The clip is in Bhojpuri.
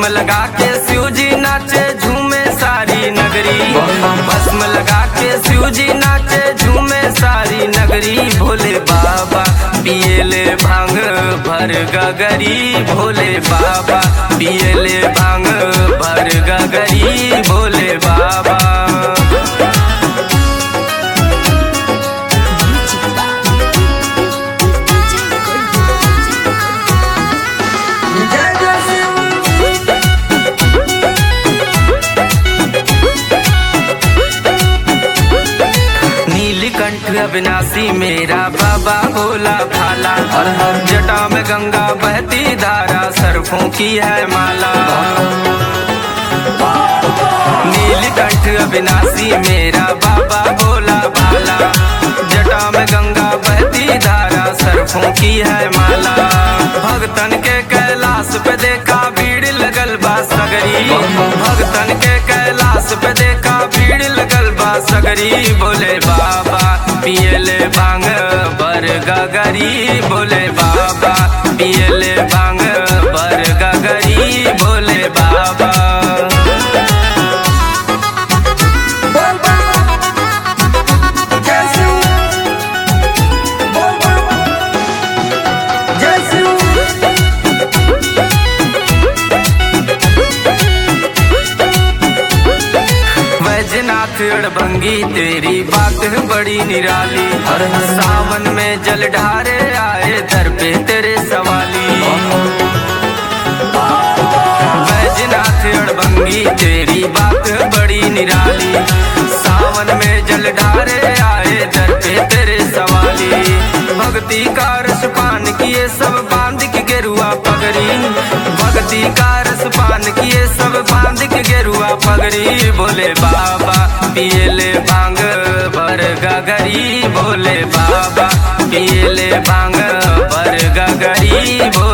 भस्म लगा के शिव जी नाचे झूमे सारी नगरी। भस्म लगा के शिव जी नाचे झूमे सारी नगरी। भोले बाबा पियले भांग भर गगरी। भोले बाबा पियले भांग भर गगरी। भोले बाबा नीलकंठ अविनाशी मेरा बाबा भोला भाला। जटा में गंगा बहती धारा सरफों की है माला। नीलकंठ अविनाशी मेरा बाबा भोला भाला। जटा में गंगा बहती धारा सरफों की है माला। भगतन के कैलाश पे देखा भीड़ लगल बा सगरी। भगतन के कैलाश पे देखा भीड़ लगल बा सगरी। भोले बाबा पियले भांग भर गगरी। भोले बाबा पियले भांग भर गगरी। भोले बाबा बैजनाथ अड़भंगी तेरी बात बड़ी निराली। सावन में जल ढारे आए दर पे तेरे सवाली। बैजनाथ अड़भंगी तेरी बात बड़ी निराली। सावन में जल ढारे आए दर पे तेरे सवाली। भक्ति का रस पान किए सब बांध के गेरुआ पगड़ी। भक्ति का रस पान किए सब बांध के गेरुआ पगड़ी। भोले बाबा पियले भांग भर गगरी। भोले बाबा पियले भांग भर गगरी।